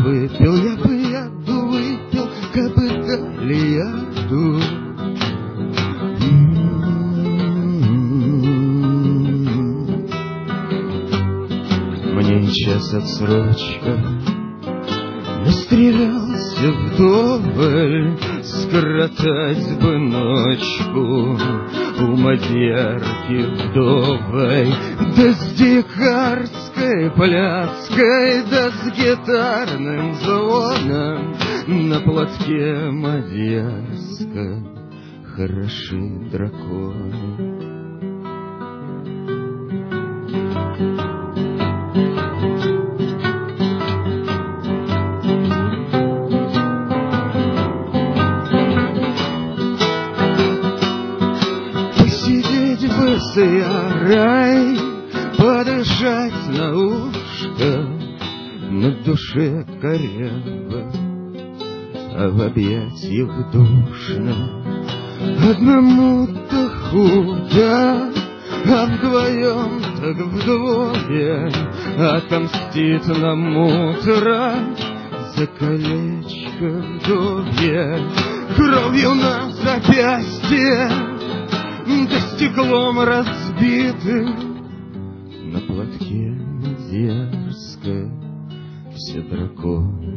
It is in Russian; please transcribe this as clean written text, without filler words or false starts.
выпил я бы выпил, кабы дали яду. Мне час отсрочка, настрелялся вдоволь, скоротать бы ночку у мадьярки вдовой, да с дикарской пляской, да с гитарным звоном на платке мадьярском хороши драконы. Рай, подышать на ушко, на душе коряво, а в объятиях душно. Одному-то худо, а вдвоем так вдвое отомстит нам утро за колечко вдовье, кровью на запястье, да стеклом разбитым на платке мадьярское все драконы.